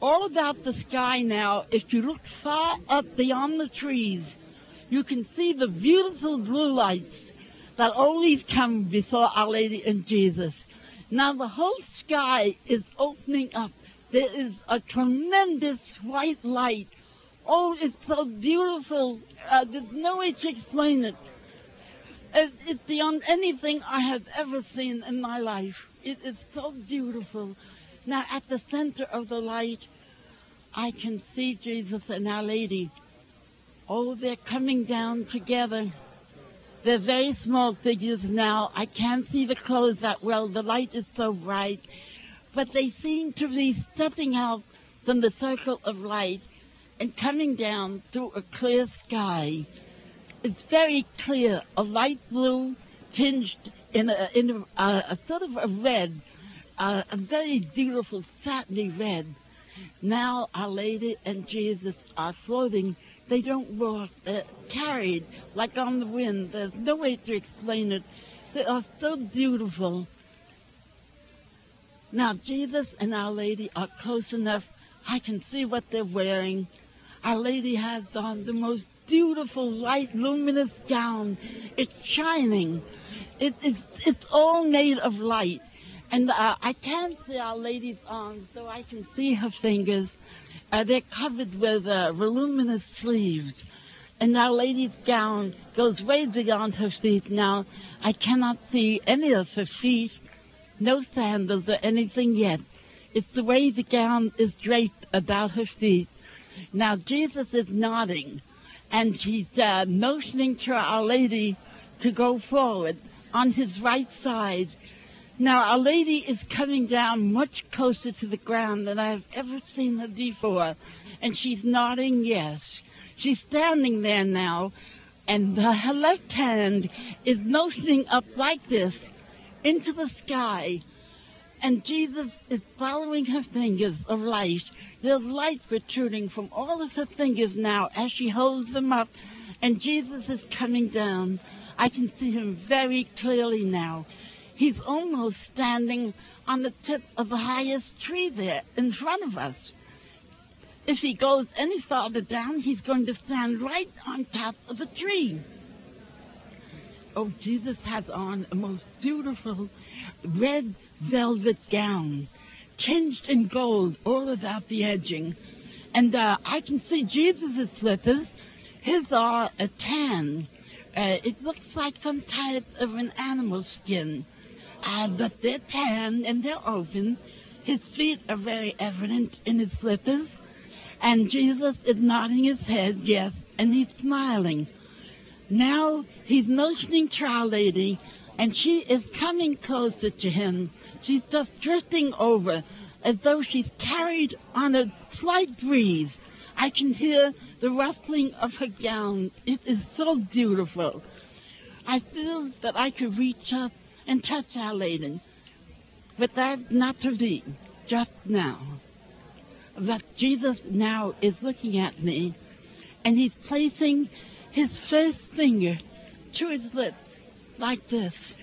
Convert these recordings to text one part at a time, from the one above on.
all about the sky now, if you look far up beyond the trees, you can see the beautiful blue lights that always come before Our Lady and Jesus. Now the whole sky is opening up. There is a tremendous white light. Oh, it's so beautiful. There's no way to explain it. It's beyond anything I have ever seen in my life. It is so beautiful. Now at the center of the light, I can see Jesus and Our Lady. Oh, they're coming down together. They're very small figures now. I can't see the clothes that well. The light is so bright. But they seem to be stepping out from the circle of light and coming down through a clear sky. It's very clear, a light blue tinged in a sort of a red, a very beautiful satiny red. Now Our Lady and Jesus are floating. They don't walk, they're carried like on the wind. There's no way to explain it. They are so beautiful. Now Jesus and Our Lady are close enough. I can see what they're wearing. Our Lady has on the most beautiful light luminous gown. It's shining. It's all made of light. And I can't see Our Lady's arms, though I can see her fingers. They're covered with voluminous sleeves. And Our Lady's gown goes way beyond her feet now. I cannot see any of her feet, no sandals or anything yet. It's the way the gown is draped about her feet. Now Jesus is nodding, and he's motioning to Our Lady to go forward on his right side. Now Our Lady is coming down much closer to the ground than I've ever seen her before, and she's nodding yes. She's standing there now, and her left hand is motioning up like this into the sky, and Jesus is following her fingers of light. There's light protruding from all of her fingers now as she holds them up, and Jesus is coming down. I can see him very clearly now. He's almost standing on the tip of the highest tree there in front of us. If he goes any farther down, he's going to stand right on top of the tree. Oh, Jesus has on a most beautiful red velvet gown, tinged in gold all about the edging. And I can see Jesus' slippers. His are a tan. It looks like some type of an animal skin. But they're tan and they're open. His feet are very evident in his slippers. And Jesus is nodding his head, yes, and he's smiling. Now he's motioning to Our Lady, and she is coming closer to him. She's just drifting over as though she's carried on a slight breeze. I can hear the rustling of her gown. It is so beautiful. I feel that I could reach up and touch Our Lady, but that's not to be just now. But Jesus now is looking at me, and he's placing his first finger to his lips like this.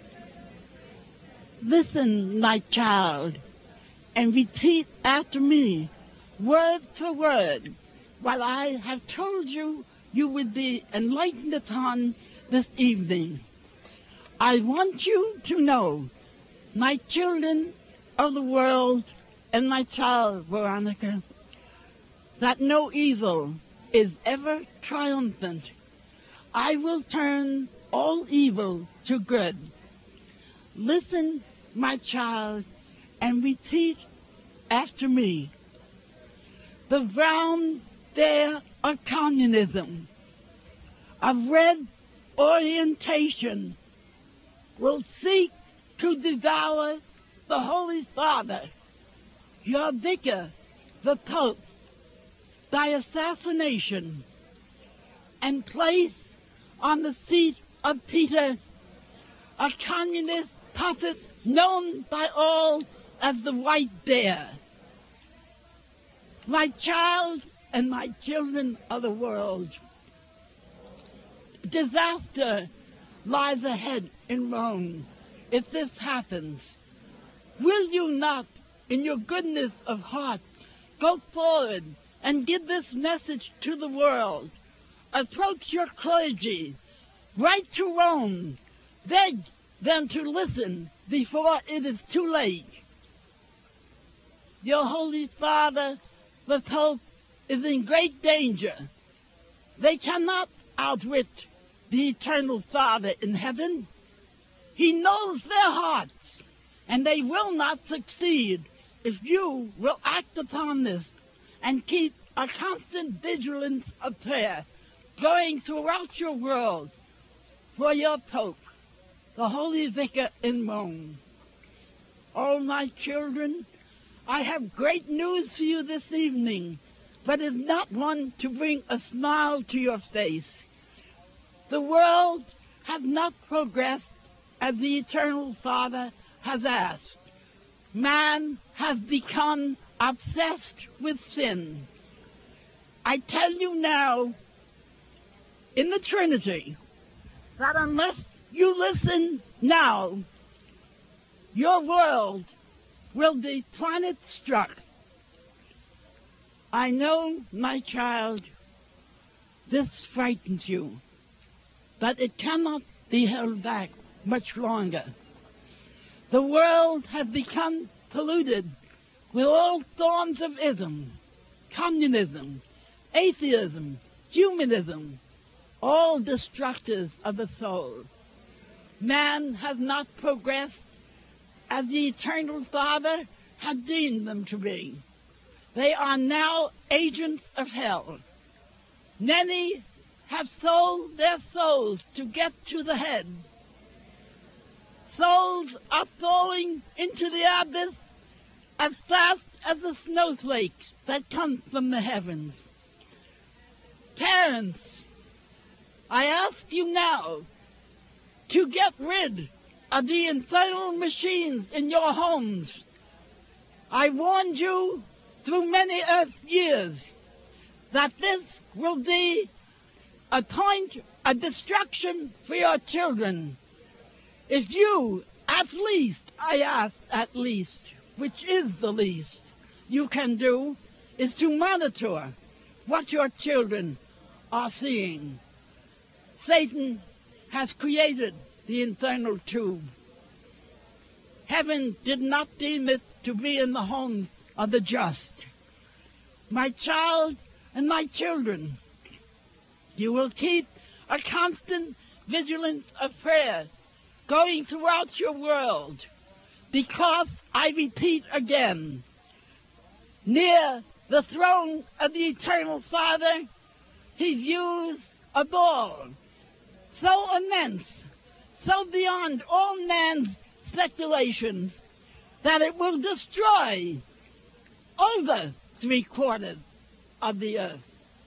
Listen, my child, and repeat after me, word for word, what I have told you you would be enlightened upon this evening. I want you to know, my children of the world and my child, Veronica, that no evil is ever triumphant. I will turn all evil to good. Listen, my child, and repeat after me. The brown bear of communism, of red orientation, will seek to devour the Holy Father, your vicar, the Pope, by assassination, and place on the seat of Peter a communist puppet known by all as the White Bear. My child and my children of the world, disaster lies ahead in Rome if this happens. Will you not, in your goodness of heart, Go forward and give this message to the world. Approach your clergy. Write to Rome. Beg them to listen before it is too late. Your Holy Father, the Pope, is in great danger. They cannot outwit the Eternal Father in heaven. He knows their hearts, and they will not succeed if you will act upon this and keep a constant vigilance of prayer going throughout your world for your Pope, the Holy Vicar in Rome. Oh, my children, I have great news for you this evening, but it's not one to bring a smile to your face. The world has not progressed as the Eternal Father has asked. Man has become obsessed with sin. I tell you now, in the Trinity, that unless you listen now, your world will be planet-struck. I know, my child, this frightens you, but it cannot be held back much longer. The world has become polluted with all forms of ism, communism, atheism, humanism, all destructive of the soul. Man has not progressed as the Eternal Father had deemed them to be. They are now agents of hell. Many have sold their souls to get to the head. Souls are falling into the abyss as fast as the snowflakes that come from the heavens. Parents, I ask you now to get rid of the infernal machines in your homes. I warned you through many earth years that this will be a point of destruction for your children. If you, at least, I ask at least, which is the least you can do, is to monitor what your children are seeing. Satan has created the infernal tube. Heaven did not deem it to be in the homes of the just. My child and my children, you will keep a constant vigilance of prayer going throughout your world, because I repeat again, near the throne of the Eternal Father, he views a ball so immense, so beyond all man's speculations, that it will destroy over 3/4 of the earth.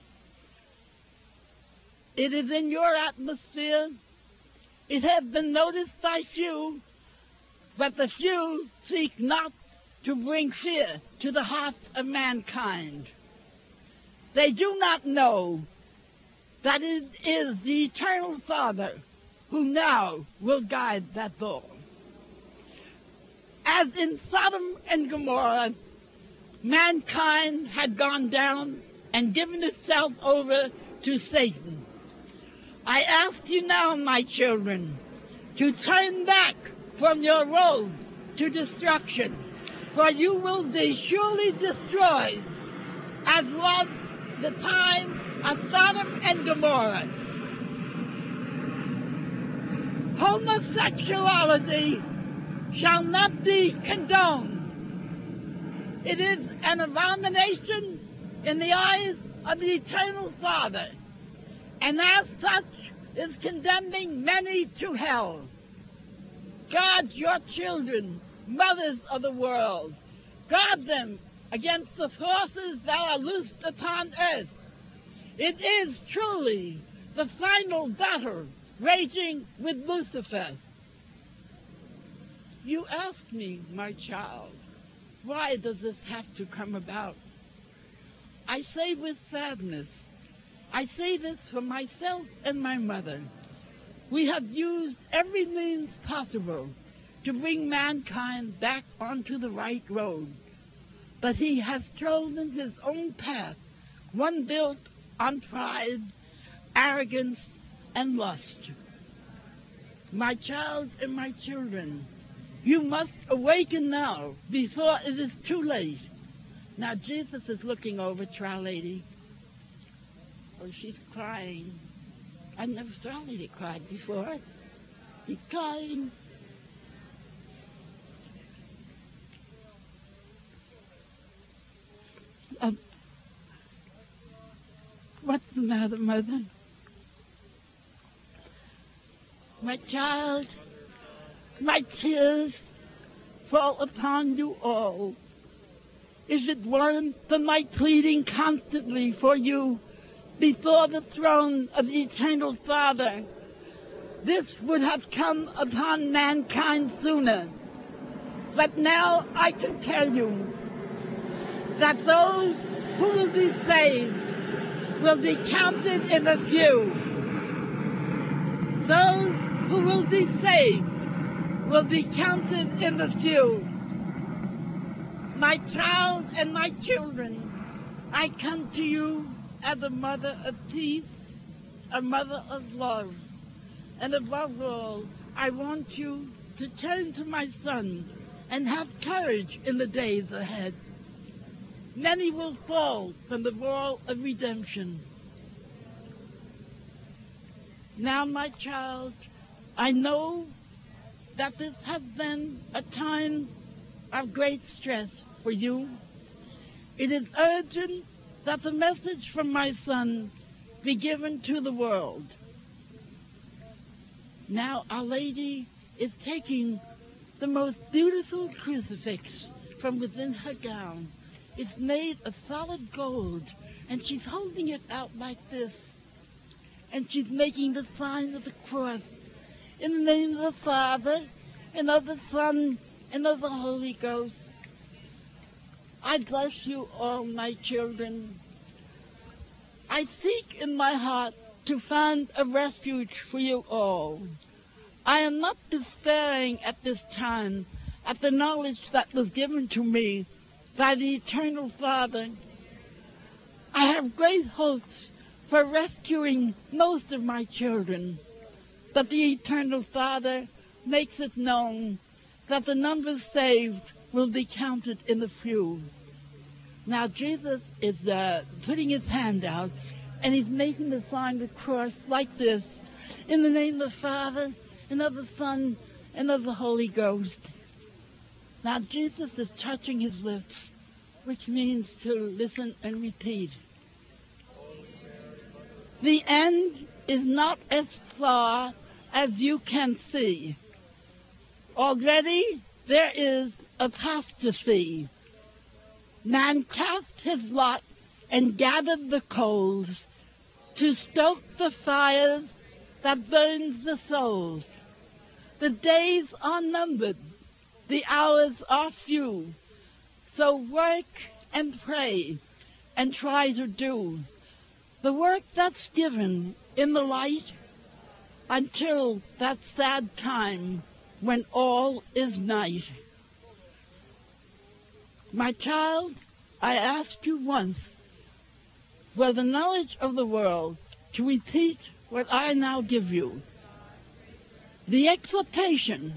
It is in your atmosphere. It has been noticed by few, but the few seek not to bring fear to the heart of mankind. They do not know that it is the Eternal Father who now will guide that ball. As in Sodom and Gomorrah, mankind had gone down and given itself over to Satan. I ask you now, my children, to turn back from your road to destruction, for you will be surely destroyed, as was the time of Sodom and Gomorrah. Homosexuality shall not be condoned. It is an abomination in the eyes of the Eternal Father, and as such is condemning many to hell. Guard your children, mothers of the world. Guard them against the forces that are loosed upon earth. It is truly the final battle raging with Lucifer. You ask me, my child, why does this have to come about? I say with sadness, I say this for myself and my mother. We have used every means possible to bring mankind back onto the right road. but he has chosen his own path, one built on pride, arrogance, and lust. My child and my children, you must awaken now before it is too late. Now Jesus is looking over to Our Lady. Oh, she's crying. I never saw Our Lady cry before. He's crying. What's the matter, Mother? My child, my tears fall upon you all. If it weren't for my pleading constantly for you before the throne of the Eternal Father, this would have come upon mankind sooner. But now I can tell you that those who will be saved will be counted in the few. Those who will be saved will be counted in the few. My child and my children, I come to you as a mother of peace, a mother of love. And above all, I want you to turn to my Son and have courage in the days ahead. Many will fall from the wall of redemption. Now, my child, I know that this has been a time of great stress for you. It is urgent that the message from my Son be given to the world. Now, Our Lady is taking the most beautiful crucifix from within her gown. It's made of solid gold, and she's holding it out like this. And she's making the sign of the cross in the name of the Father, and of the Son, and of the Holy Ghost. I bless you all, my children. I seek in my heart to find a refuge for you all. I am not despairing at this time at the knowledge that was given to me by the Eternal Father. I have great hopes for rescuing most of my children, but the Eternal Father makes it known that the numbers saved will be counted in the few. Now Jesus is putting his hand out, and he's making the sign of the cross like this, in the name of the Father, and of the Son, and of the Holy Ghost. Now Jesus is touching his lips, which means to listen and repeat. The end is not as far as you can see. Already there is apostasy. Man cast his lot and gathered the coals to stoke the fires that burns the souls. The days are numbered, the hours are few. So work and pray and try to do the work that's given in the light until that sad time when all is night. My child, I asked you once for the knowledge of the world to repeat what I now give you. The exhortation.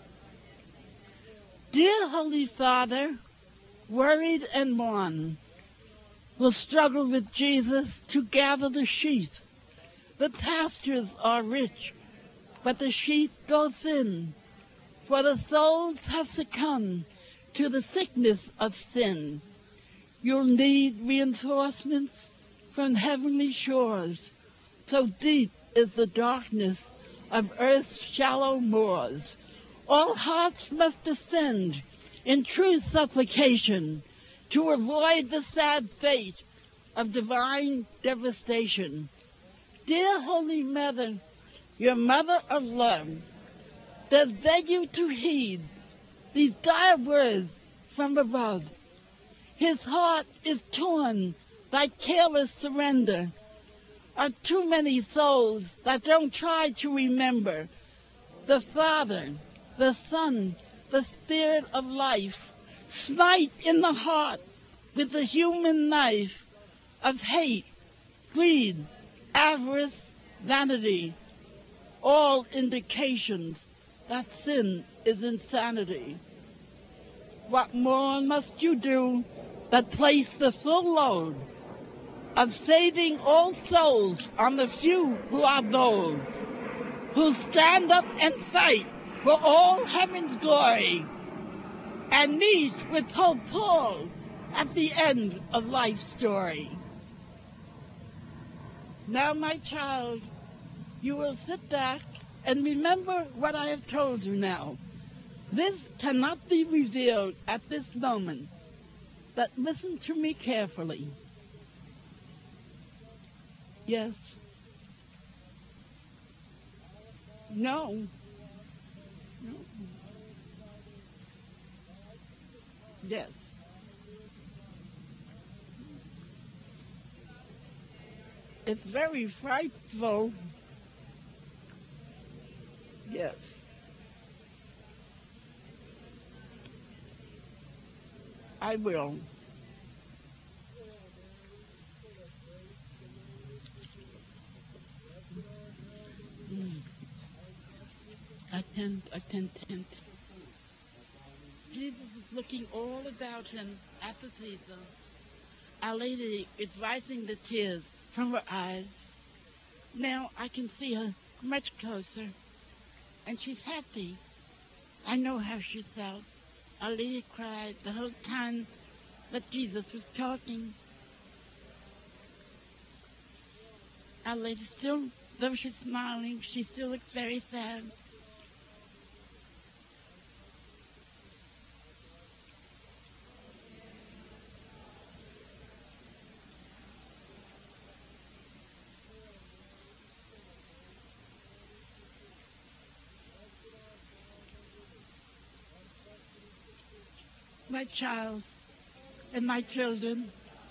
Dear Holy Father, worried and worn, will struggle with Jesus to gather the sheep. The pastures are rich, but the sheep go thin, for the souls have succumbed to the sickness of sin. You'll need reinforcements from heavenly shores, so deep is the darkness of earth's shallow moors. All hearts must ascend in true supplication to avoid the sad fate of divine devastation. Dear Holy Mother, your mother of love, does beg you to heed these dire words from above. His heart is torn by careless surrender. Are too many souls that don't try to remember the Father, the Son, the Spirit of life. Smite in the heart with the human knife of hate, greed, avarice, vanity, all indications that sin is insanity. What more must you do but place the full load of saving all souls on the few who are bold, who stand up and fight for all heaven's glory, and meet with Pope Paul at the end of life's story. Now, my child, you will sit back and remember what I have told you now. This cannot be revealed at this moment, but listen to me carefully. Yes. No. No. Yes. It's very frightful. Yes. I will. Attent. Jesus is looking all about him at the table. Our Lady is wiping the tears from her eyes. Now I can see her much closer, and she's happy. I know how she felt. Our Lady cried the whole time that Jesus was talking. Our Lady still, though she's smiling, she still looks very sad. My child and my children,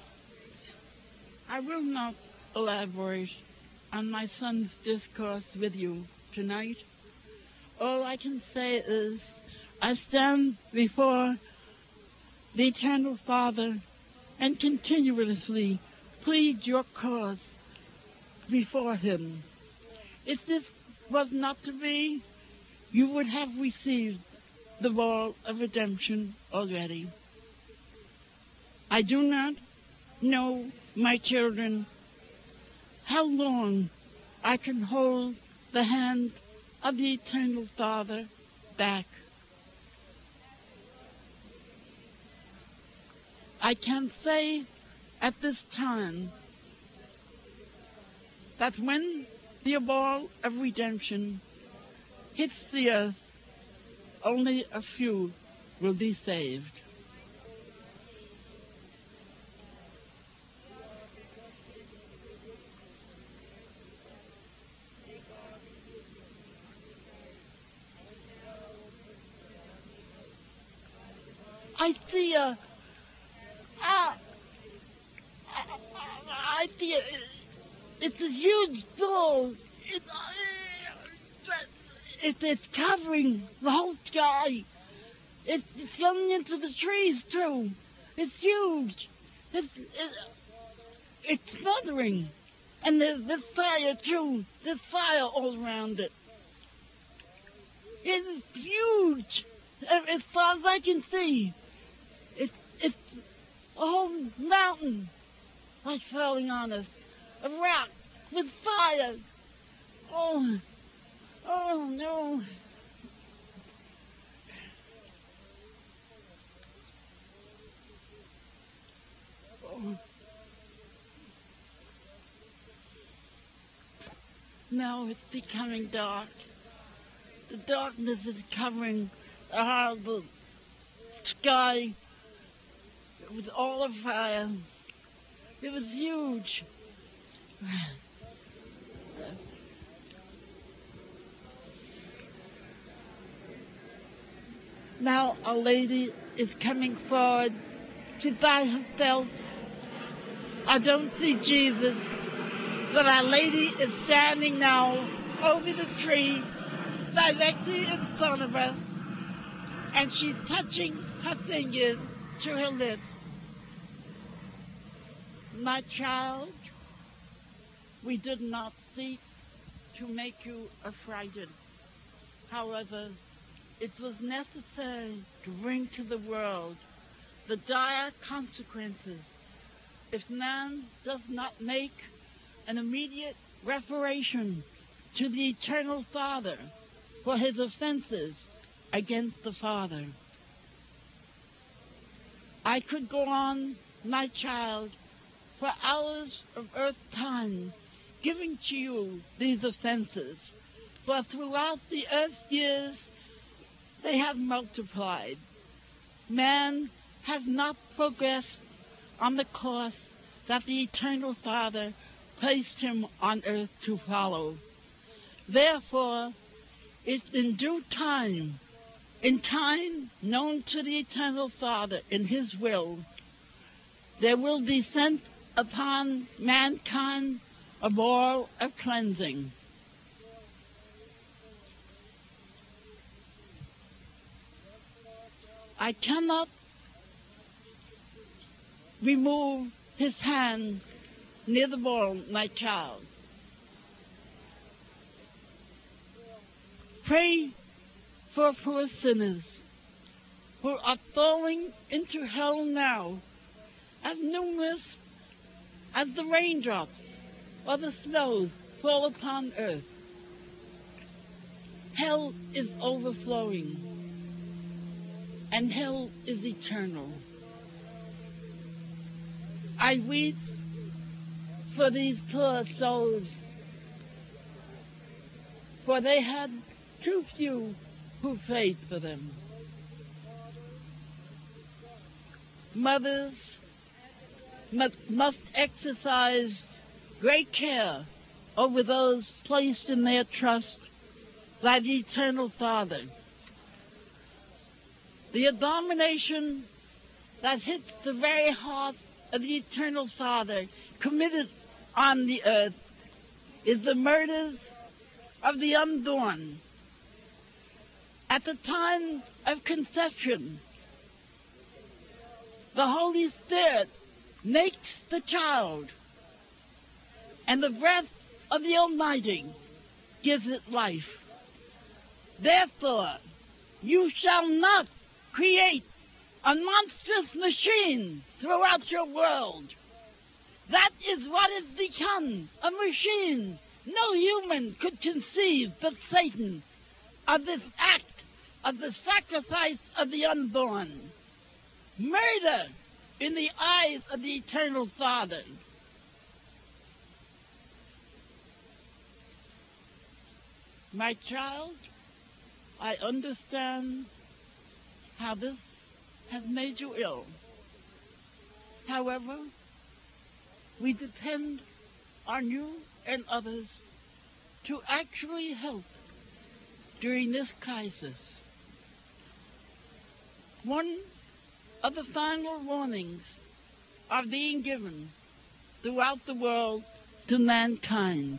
I will not elaborate on my son's discourse with you tonight. All I can say is I stand before the Eternal Father and continuously plead your cause before him. If this was not to be, you would have received the wall of redemption already. I do not know, my children, how long I can hold the hand of the Eternal Father back. I can say at this time that when the ball of redemption hits the earth, only a few will be saved. I see it's a huge ball. It's covering the whole sky. It's going into the trees, too. It's huge. It's smothering. And there's fire, too. There's fire all around it. It's huge. As far as I can see, it's a whole mountain like falling on us. A rock with fire. Oh, no. Oh. Now it's becoming dark. The darkness is covering the sky. It was all of fire. It was huge. Now a lady is coming forward. She's by herself. I don't see Jesus, but Our Lady is standing now over the tree directly in front of us, and she's touching her fingers to her lips. My child, we did not seek to make you affrighted. However, it was necessary to bring to the world the dire consequences if man does not make an immediate reparation to the Eternal Father for his offenses against the Father. I could go on, my child, for hours of earth time, giving to you these offenses, for throughout the earth years they have multiplied. Man has not progressed on the course that the Eternal Father placed him on earth to follow. Therefore, it's in due time, in time known to the Eternal Father in his will, there will be sent upon mankind a oil of cleansing. I cannot remove his hand near the bowl, my child. Pray for poor sinners who are falling into hell now, as numerous as the raindrops or the snows fall upon earth. Hell is overflowing, and hell is eternal. I weep for these poor souls, for they had too few who prayed for them. Mothers must exercise great care over those placed in their trust by the Eternal Father. The abomination that hits the very heart of the Eternal Father committed on the earth is the murders of the unborn. At the time of conception, the Holy Spirit makes the child, and the breath of the Almighty gives it life. Therefore, you shall not create a monstrous machine throughout your world. That is what has become a machine. No human could conceive but Satan of this act of the sacrifice of the unborn. Murder in the eyes of the Eternal Father. My child, I understand how this has made you ill. However, we depend on you and others to actually help during this crisis. One of the final warnings are being given throughout the world to mankind.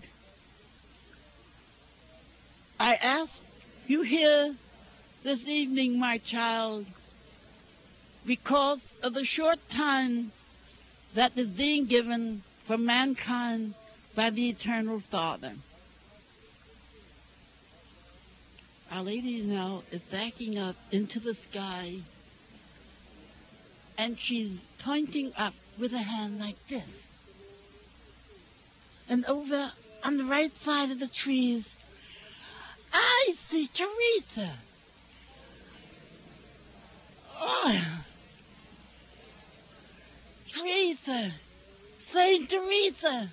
I ask you here this evening, my child, because of the short time that is being given for mankind by the Eternal Father. Our Lady now is backing up into the sky, and she's pointing up with a hand like this. And over on the right side of the trees, I see Teresa. Oh, Teresa, Saint Teresa.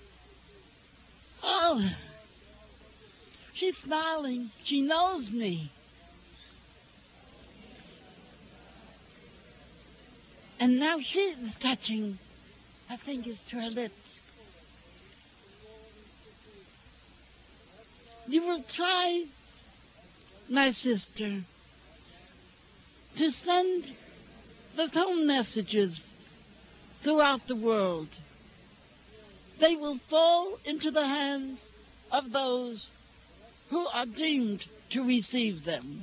Oh, she's smiling. She knows me. And now she is touching her fingers to her lips. You will try, my sister, to send the phone messages throughout the world. They will fall into the hands of those who are deemed to receive them.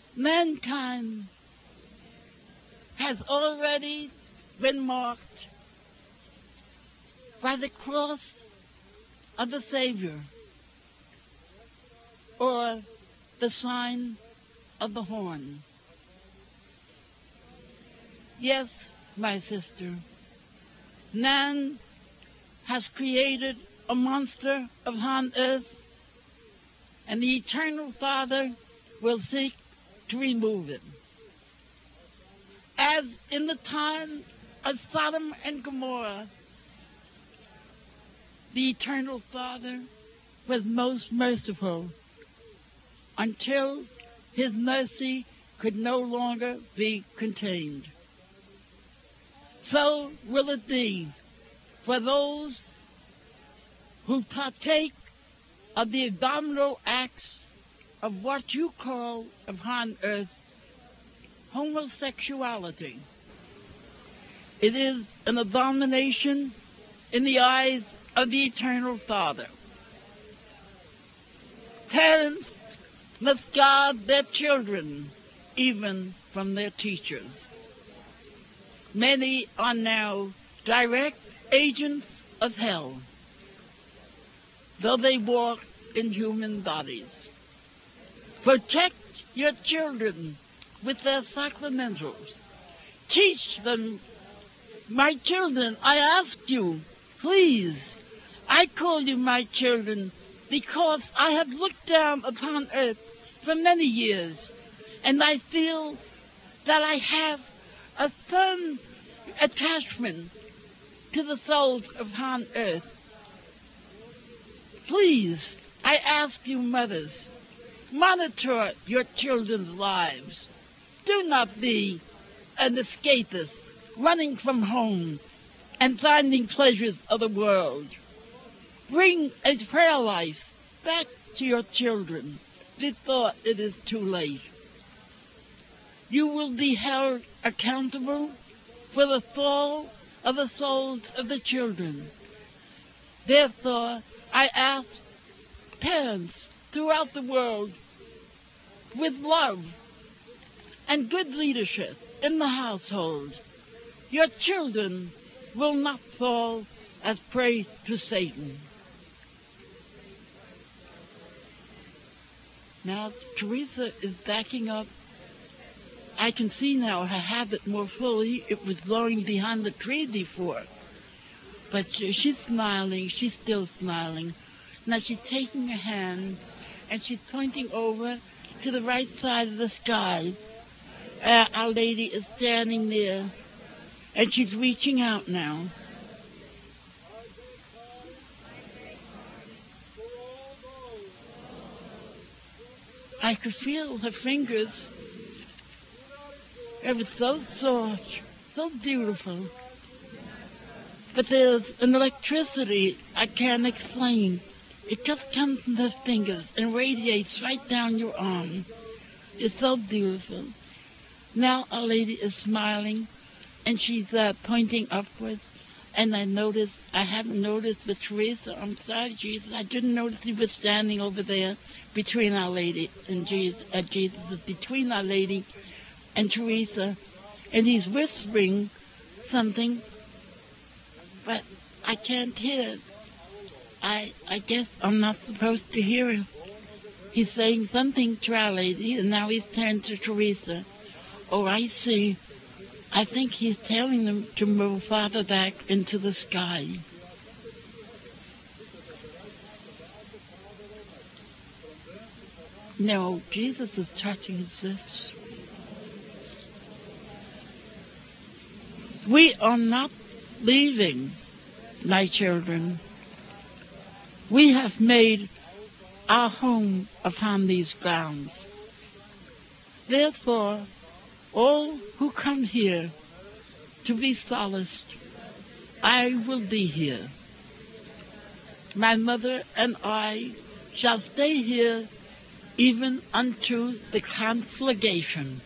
Mankind has already been marked by the cross of the Savior or the sign of the horn. Yes, my sister, man has created a monster upon earth, and the Eternal Father will seek to remove it. As in the time of Sodom and Gomorrah, the Eternal Father was most merciful until his mercy could no longer be contained. So will it be for those who partake of the abominable acts of what you call upon earth homosexuality. It is an abomination in the eyes of the Eternal Father. Parents must guard their children even from their teachers. Many are now direct agents of hell, though they walk in human bodies. Protect your children with their sacramentals. Teach them. My children, I ask you, please, I call you my children because I have looked down upon earth for many years, and I feel that I have a firm attachment to the souls upon earth. Please, I ask you, mothers, monitor your children's lives. Do not be an escapist, running from home and finding pleasures of the world. Bring a prayer life back to your children before it is too late. You will be held accountable for the fall of the souls of the children. Therefore, I ask parents throughout the world, with love and good leadership in the household, your children will not fall as prey to Satan. Now, Teresa is backing up. I can see now her habit more fully. It was blowing behind the tree before. But she's smiling. She's still smiling. Now she's taking her hand and she's pointing over to the right side of the sky. Our Lady is standing there, and she's reaching out now. I could feel her fingers. It was so soft, so beautiful. But there's an electricity I can't explain. It just comes from her fingers and radiates right down your arm. It's so beautiful. Now Our Lady is smiling, and she's pointing upwards. And I hadn't noticed with Teresa. I'm sorry, Jesus. I didn't notice he was standing over there between Our Lady and Jesus. Jesus is between Our Lady and Teresa. And he's whispering something, but I can't hear it. I guess I'm not supposed to hear it. He's saying something to Our Lady, and now he's turned to Teresa. Oh, I see. I think he's telling them to move farther back into the sky. No, Jesus is touching his lips. We are not leaving, my children. We have made our home upon these grounds. Therefore, all who come here to be solaced, I will be here. My mother and I shall stay here even unto the conflagration.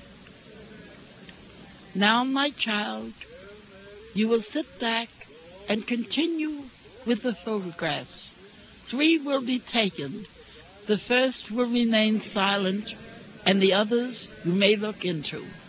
Now, my child, you will sit back and continue with the photographs. 3 will be taken. The first will remain silent, and the others you may look into.